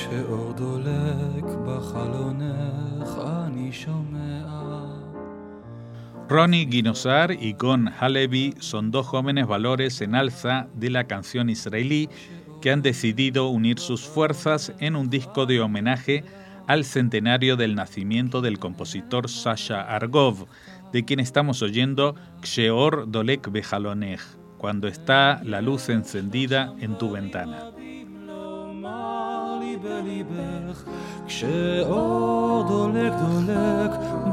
כשאור דולק בחלונך אני שומע. Ronnie Guinosar y Gon Halevi son dos jóvenes valores en alza de la canción israelí que han decidido unir sus fuerzas en un disco de homenaje al centenario del nacimiento del compositor Sasha Argov, de quien estamos oyendo Ksheor Dolek Bejalonech, cuando está la luz encendida en tu ventana. כשאור דולק דולק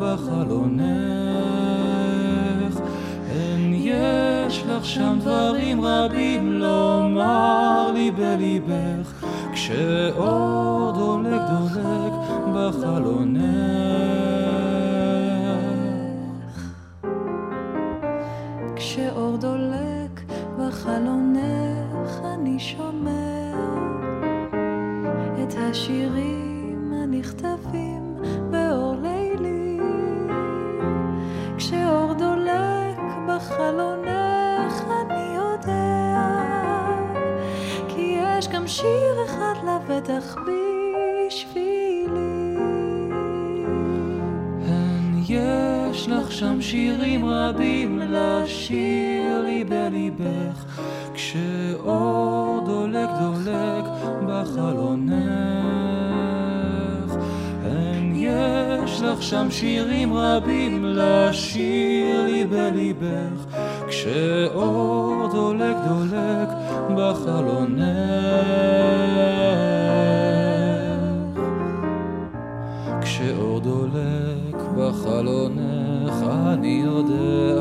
בחלונך, אין יש לך שם דברים רבים לומר לי בליבך. כשאור דולק דולק בחלונך, כשאור דולק בחלונך אני שומע את השירים הנכתבים באור לילי. כשאור דולק בחלונך אני יודע, כי יש גם שיר אחד לבטח בשבילי. יש לך שם שירים רבים לשיר לי בליבך. כשאור דולק דולק בחלונך, יש לך שם שירים רבים לשיר לי בליבך. כשאור דולק דולק בחלונך, כשאור דולק בחלונך אני יודע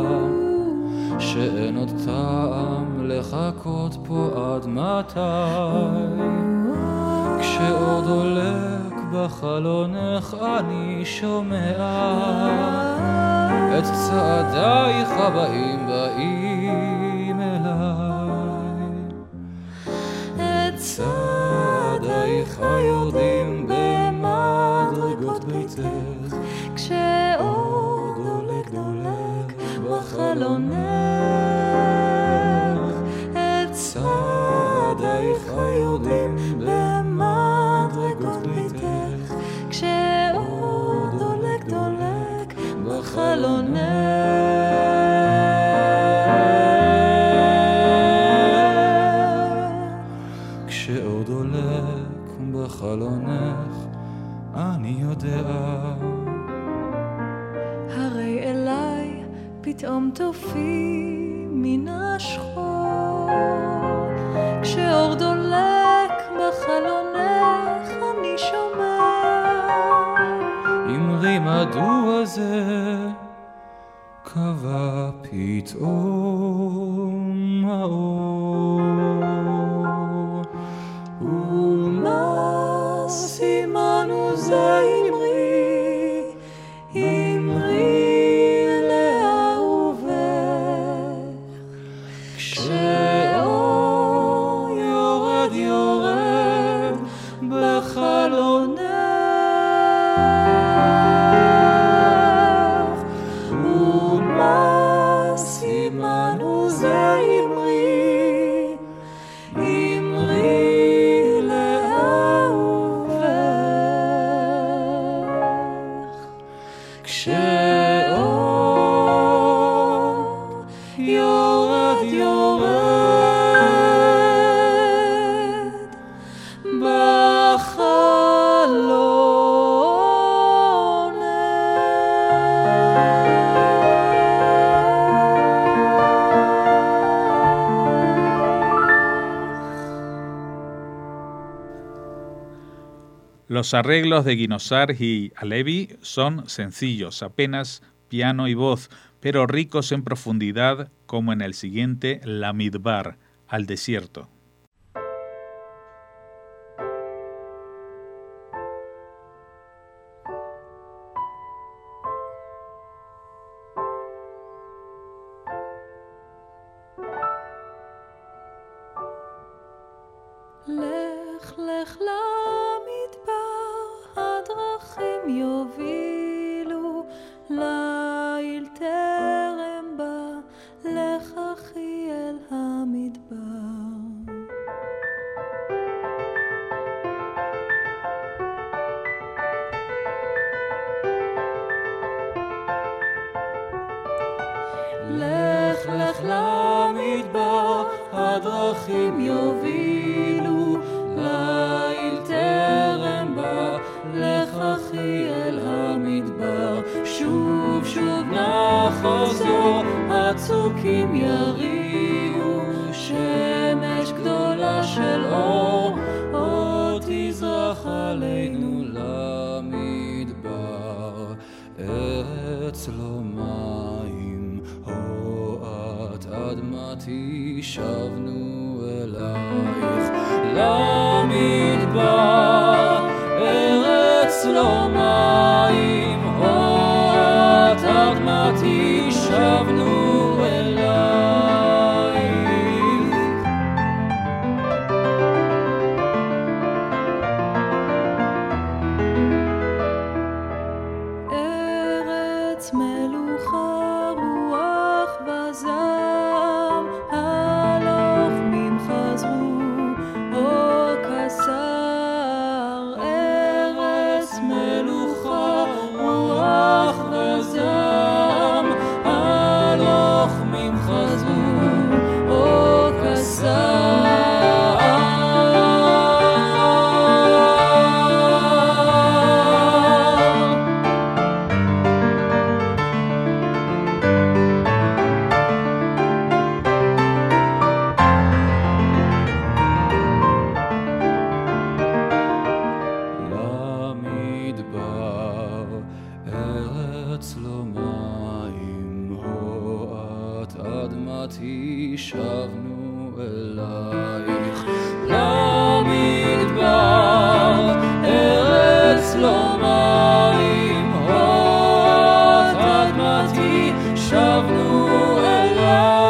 שאין עוד טעם לחכות פה עד מתי. כשאור דולק בחלונך אני שומע את צעדייך הבאים באים אליי, את צעדייך יורדים במדרגות ביתך. כשאור דולק דולק בחלונך, את צעדייך יורדים במדרגות ביתך. כשאור דולק דולק בחלונך, כשאור דולק בחלונך אני יודע. הרי אליי פתאום תופיע מן השחור. כשאור דולק בחלונך אני שומע, אמרי מדוע זה קבע פתאום האור, ומה סימן זה אמרי, אמרי לאהובך. כשאור יורד יורד בחלונך, ומה סימן זה אמרי, אמרי לאהובך. כשאור יורד יורד Los arreglos de Guinosar y Halevi son sencillos, apenas piano y voz, pero ricos en profundidad, como en el siguiente La Midbar, al desierto. לך לך למדבר, הדרכים יובילו, ליל טרם בא, לך אחי אל המדבר. לך למדבר, הדרכים יובילו, ליל טרם בא, לך אחי אל המדבר. שוב שוב נחזור, הצוקים יריעו, שמש גדולה של אור, עוד תזרח עלינו למדבר. ארץ לא מים, הועת אדמתי, שבנו אלייך למדבר. ארץ לא מים, הועת אדמתי, שבנו אלייך. ארץ מלוכה, רוח בזעם, הלוחמים חזרו, או כשר. ארץ מלוכה, רוח בזעם, הלוחמים חזרו, או כשר. למדבר, ארץ לא מים, הועת אדמתי, שבנו אלייך למדבר. ארץ לא מים, הועת אדמתי, שבנו אלייך.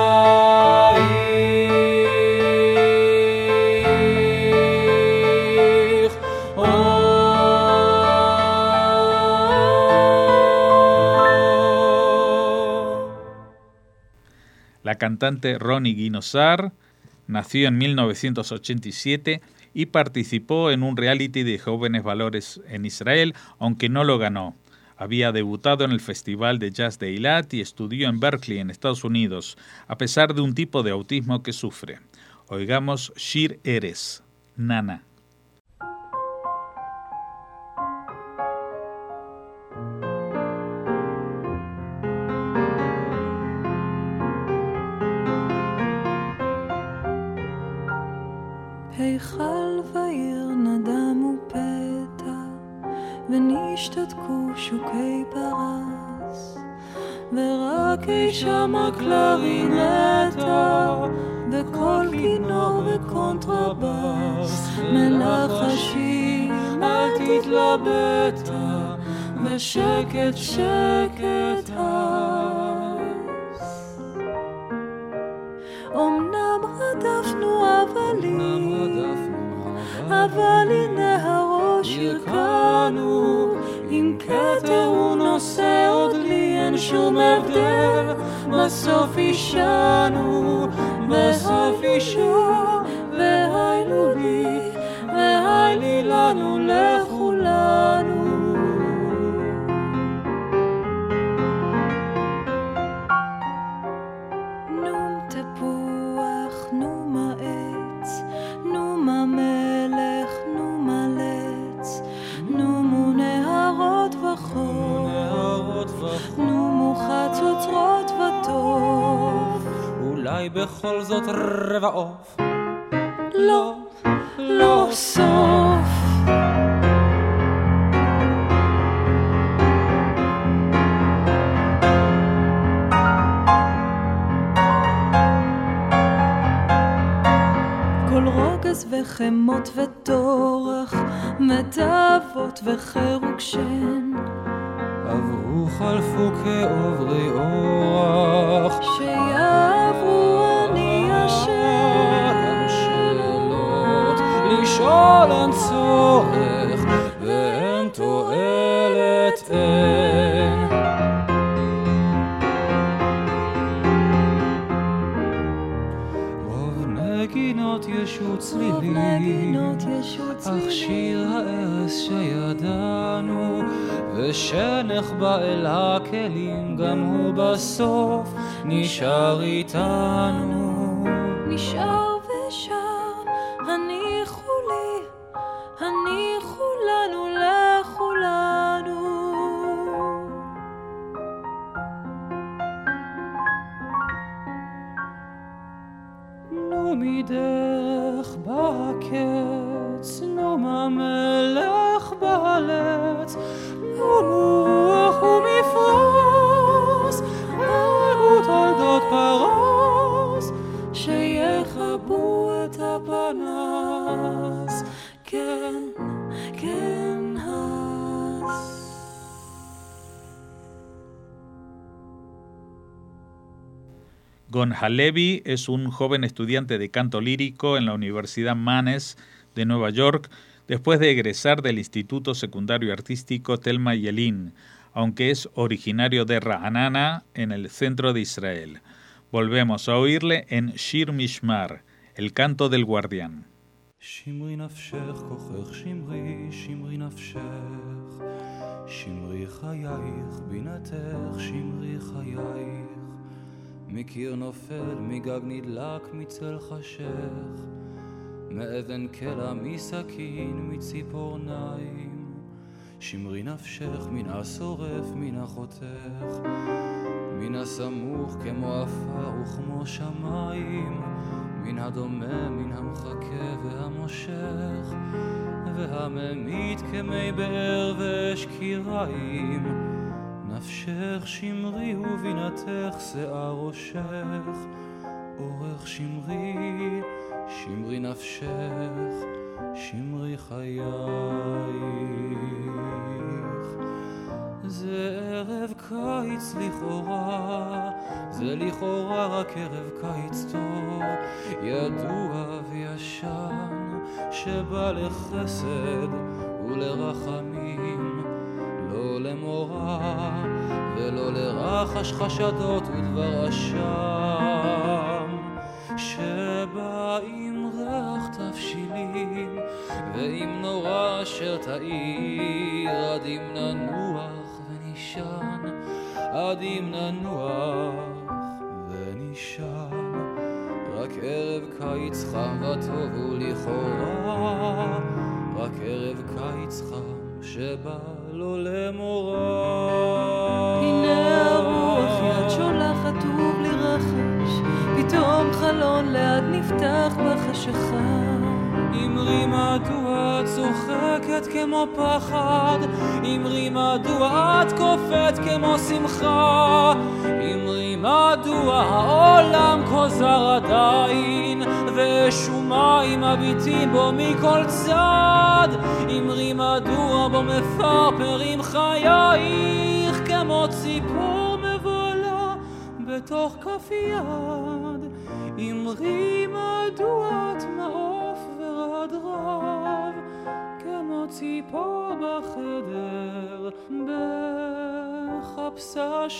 La cantante Ronnie Guinosar nació en 1987 y participó en un reality de jóvenes valores en Israel, aunque no lo ganó. Había debutado en el Festival de Jazz de Eilat y estudió en Berkeley, en Estados Unidos, a pesar de un tipo de autismo que sufre. Oigamos Shir Eres, Nana. היכל ועיר נדמו פתע, ונשתתקו שוקי פרס, ורק אי שם הקלרינטה, וקול כינור וקונטרבס, מלחשים אל תתלבטה, ושקט שקט הס. אמנם רדפנו אבל הנה הראש ירקנו, עם כתר הוא נושא עוד לי אין שום הבדל, בסוף אישנו, בסוף אישו, והיינו לי, והי לנו לכולנו. נום תפוח, נום העץ, נום המלך, נום הלץ, נומו נהרות וחור, נומו חצוצרות וטוב, אולי בכל זאת רבע עוף, לא, לא סוף. כל רוגז וחמות וטורח, מתאבות וחירוק שן, עברו חלפו כעוברי אורח, שיעברו אני השם. גם שאלות לשאול אין צורך, ואין תועלת אין. רוב נגינות ישות צלילים, אך שיר הארס שידענו ושנחבא אל הכלים, גם הוא בסוף נשאר איתנו. נשאר ושר, הניחו לי, הניחו לנו לכולנו. נו מדרך בקץ, נו מהמלך בעלץ, נו רוח ומפרוס, הגות על דוד פרס, שיחבו את הפנס, כן, כן הס. Gon Halevi es un joven estudiante de canto lírico en la Universidad Mannes de Nueva York después de egresar del Instituto Secundario Artístico Telma Yelin, aunque es originario de Ra'anana, en el centro de Israel. Volvemos a oírle en Shir Mishmar, el canto del guardián. שמרי נפשך כוחך שמרי, שמרי נפשך, שמרי חייך בינתך, שמרי חייך, מקיר נופל, מגג נדלק, מצל חשך, מאבן קלע, מסכין, מציפורניים, שמרי נפשך מן השורף, מן החותך, מן הסמוך כמו עפר וכמו שמיים, מן הדומה, מן המחכה והמושך, והממית כמי באר ושקיריים, נפשך שמרי ובינתך שיער ראשך, אורך שמרי, שמרי נפשך, שמרי חייך. זה ערב קיץ לכאורה, זה לכאורה רק ערב קיץ טוב, ידוע וישן, שבא לחסד ולרחמים, לא למורא ולא לרחש חשדות ודבר אשם, שבא עם ריח תבשילים ועם נורא אשר תאיר, עד אם ננוח ונישן, עד אם ננוח ונישן, רק ערב קיץ חם וטוב ולכאורה, רק ערב קיץ חם שבא לו למורא. הנה הרוח יד שולחת ובלי רחש, פתאום חלון ליד נפתח בחשיכה. אמרי מדוע את צוחקת כמו פחד, אמרי מדוע את קופאת כמו שמחה, אמרי מדוע העולם כוזר עדיין ושומיים מביטים בו מכל צד, אמרי מדוע בו מפרפרים חייך כמו ציפור מבוהלה בתוך כף יד, אמרי מדוע את מעוף ורד רב כמו ציפור בחדר בחפשה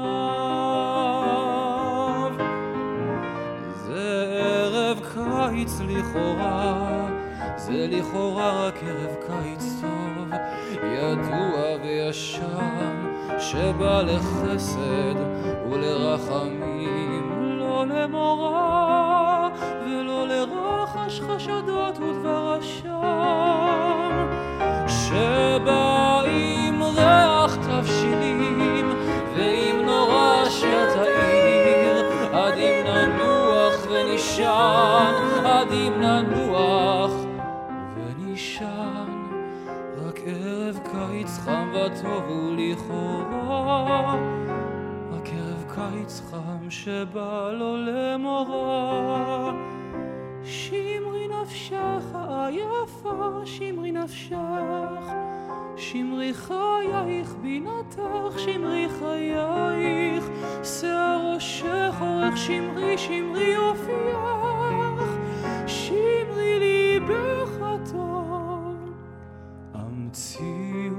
שנב. זה ערב קיץ לכאורה, זה לכאורה רק ערב קיץ טוב, ידוע וישן, שבא לחסד ולרחמים, לא למורא ולא לרחש חשדות ודבר אשם, שבא עם ריח תבשילים ועם נורא אשר תאיר, עד אם ננוח ונישן, עד אם ננוח ונישן, רק ערב קיץ חם וטוב ולכאורה, רק ערב קיץ חם שבא לו למורא. שמרי נפשך היפה, שמרי נפשך, שמרי חייך בינתך, שמרי חייך, שיער ראשך אורך שמרי, שמרי אופייך, שמרי ליבך הטוב, המציאו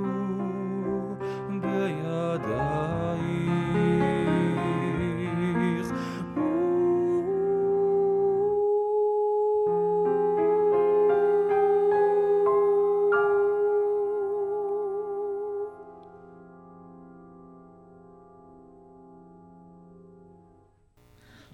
בידייך.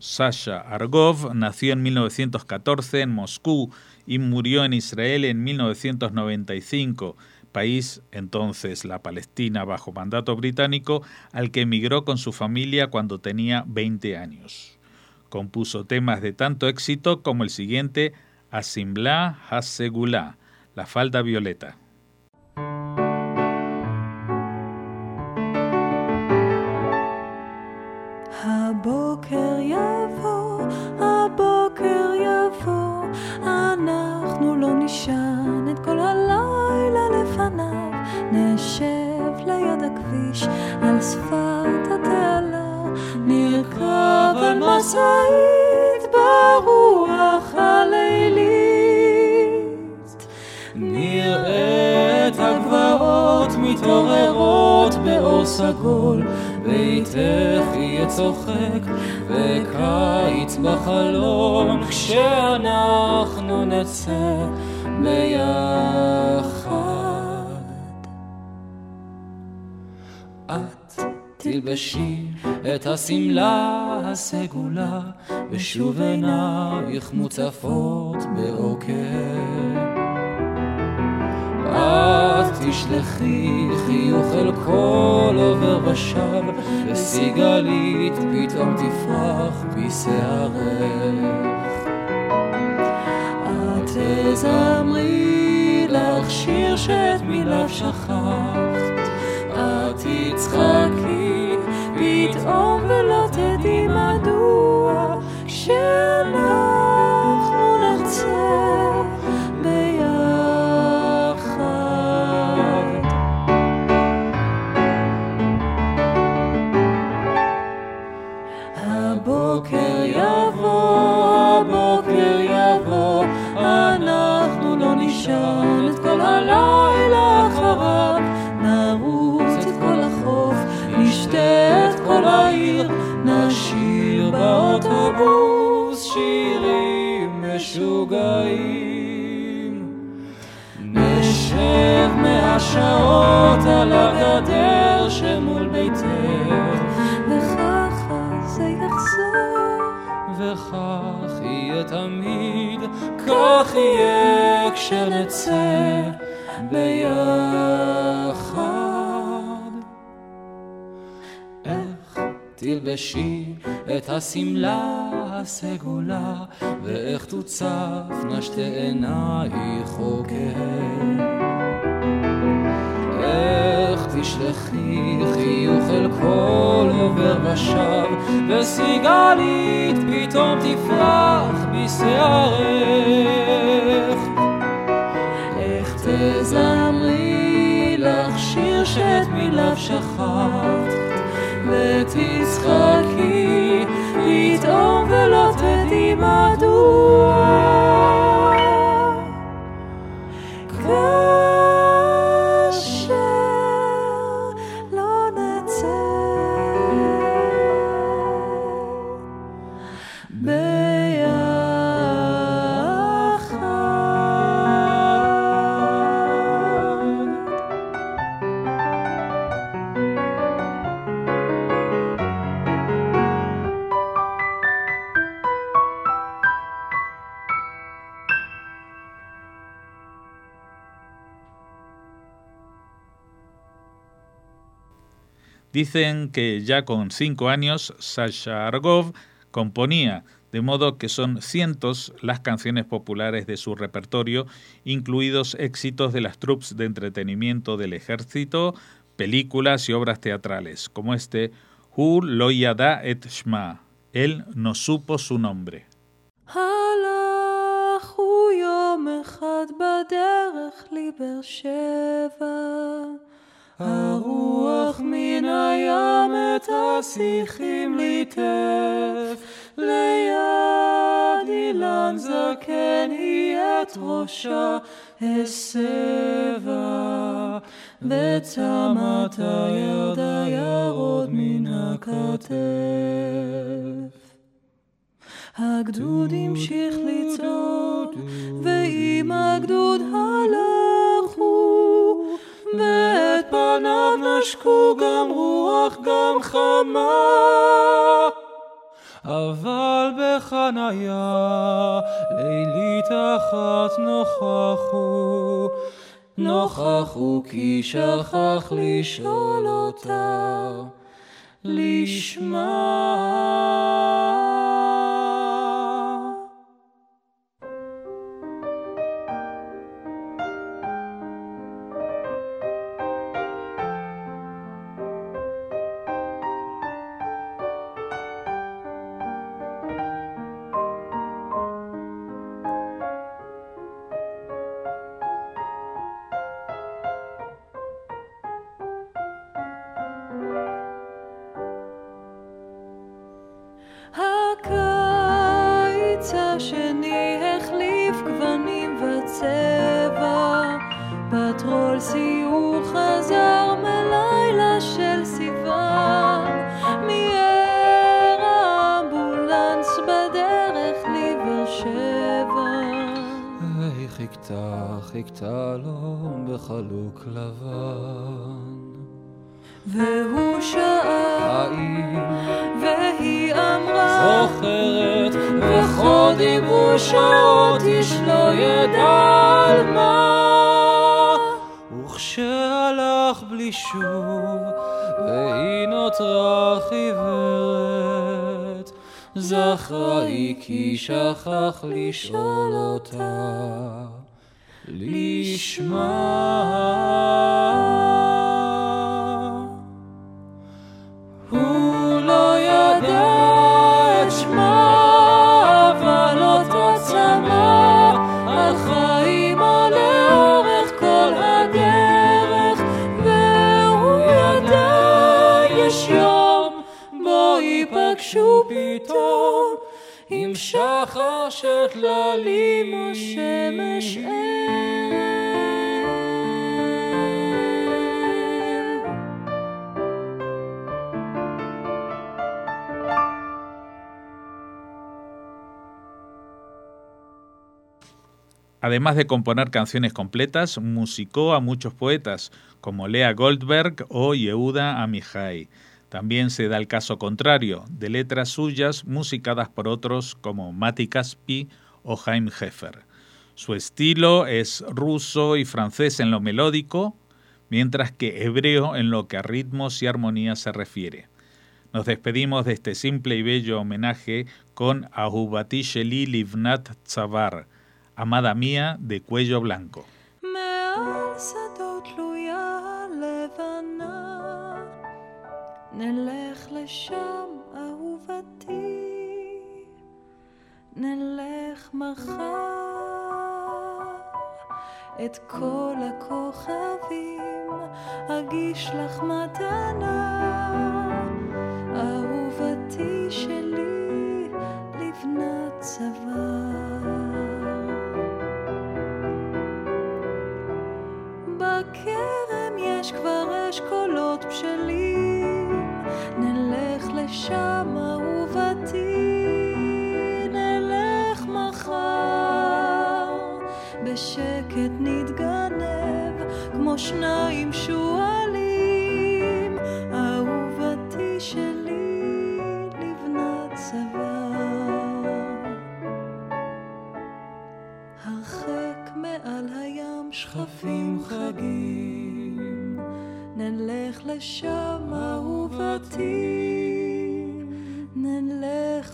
Sasha Argov nació en 1914 en Moscú y murió en Israel en 1995, país, entonces la Palestina bajo mandato británico, al que emigró con su familia cuando tenía 20 años. Compuso temas de tanto éxito como el siguiente, Asimla Hasegula, la falda violeta. הבוקר יבוא, אנחנו לא נשען את כל הלילה לפניו, נשב ליד הכביש על שפת התעלה, נרכב על משאית ברוח הלילית, נראה את הגבעות מתעוררות באור סגול, ביתך יהיה צוחק וקיץ בחלום, כשאנחנו נצא ביחד. את תלבשי את השמלה הסגולה, ושוב עינייך מוצפות באוקר. את תשלחי חיוך אל כל עובר ושב, וסיגלית פתאום תפרח בשערך. את תזמרי לך שיר שאת מיליו שכחת, את תצחקי פתאום ולא תדעי מדוע, כשאנחנו נצא הבוקר יבוא, אנחנו לא נשען את כל הלילה אחריו, נרוץ את כל החוף, נשתה את כל העיר, נשיר באוטובוס שירים משוגעים, נשב 100 שעות על הגדר שמול ביתך, וכך יהיה תמיד, כך יהיה כשנצא ביחד. איך תלבשי את השמלה הסגולה, ואיך תוצפנה שתי עינייך חוקר, איך תשלחי חיוך אל כל עובר ושב, וסיגלית פתאום תפרח בשערך. איך תזמרי לך שיר שאת מיליו שכחת, ותצחקי פתאום ולא תדעי מדוע, Dicen que ya con 5 años Sasha Argov componía, de modo que son cientos las canciones populares de su repertorio, incluidos éxitos de las troupes de entretenimiento del ejército, películas y obras teatrales, como este Hu lo yada et shma, él no supo su nombre. הלכו יום אחד בדרך לבאר שבע, הרוח מן הים את השיחים ליטף, ליד אילן זקן היא את ראשה הסבה, וצמת הירד הירוד מן הכתף. הגדוד המשיך לצעוד, ועם הגדוד הלכו, ואת פניו נשקו גם רוח גם חמה. אבל בחניה לילית אחת נוכחו כי שכח לשאול אותה לשמה. הקיץ השני החליף גוונים וצבע, פטרול סיור חזר מלילה של סיוון, מיהר האמבולנס בדרך לבאר שבע. והיא חיכתה לו בחלוק לבן, והוא שאל האם והיא אמרה זוכרת וכל דיבור שעות איש לא ידע על מה, וכשהלך בלי שוב והיא נותרה חיוורת, זכרה היא כי שכח לשאול אותה לשמה. הוא לא ידע את שמה, אבל אותה צמא על חיימה לאורך כל הדרך, והוא ידע יש יום בו ייפגשו פתאום עם שחר שכללים או שמש ערב. Además de componer canciones completas, musicó a muchos poetas, como Lea Goldberg o Yehuda Amihai. También se da el caso contrario, de letras suyas musicadas por otros como Mati Caspi o Haim Heffer. Su estilo es ruso y francés en lo melódico, mientras que hebreo en lo que a ritmos y armonías se refiere. Nos despedimos de este simple y bello homenaje con Ahubati Sheli Livnat Tzavar, Amada mía de cuello blanco. מעל שדות תלויה לבנה, נלך לשם אהובתי, נלך מחר, את כל הכוכבים אגיש לך מתנה, אהובתי שלי לבנת צבא. בכרם יש כבר אשכולות בשלים, נלך לשם אהובתי, נלך מחר, בשקט נתגנב כמו שניים שואלים, אהובתי שלי לבנת צבא. הרחק מעל הים שכפים חגים, נלך לשם אהובתי, נלך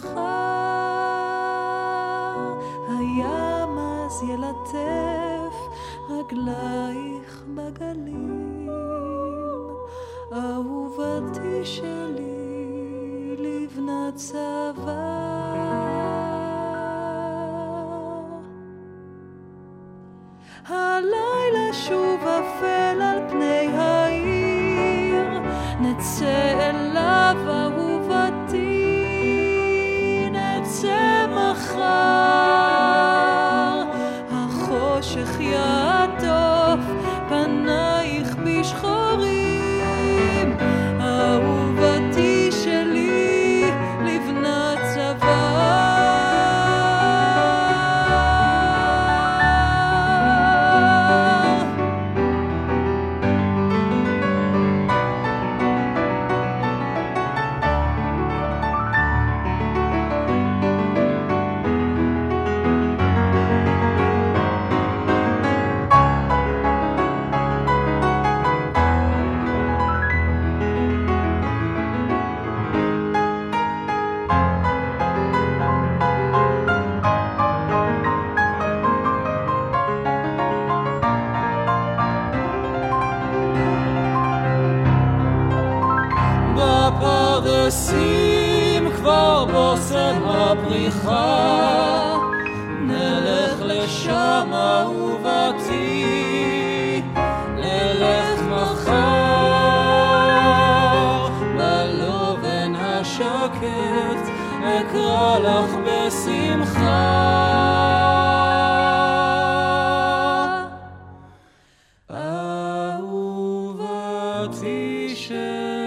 מחר, הים אז ילטף רגלייך בגלים, אהובתי שלי לבנת צבא. הלילה שוב אפל על פני העיר, נצא אליו אהובתי, נצא מחר, החושך יעטוף פנייך בשחורים, אהובתי שלי לבנת צבא. סליחה, נלך לשם אהובתי, נלך מחר, בלובן השקט, אקרא לך בשמחה. אהובתי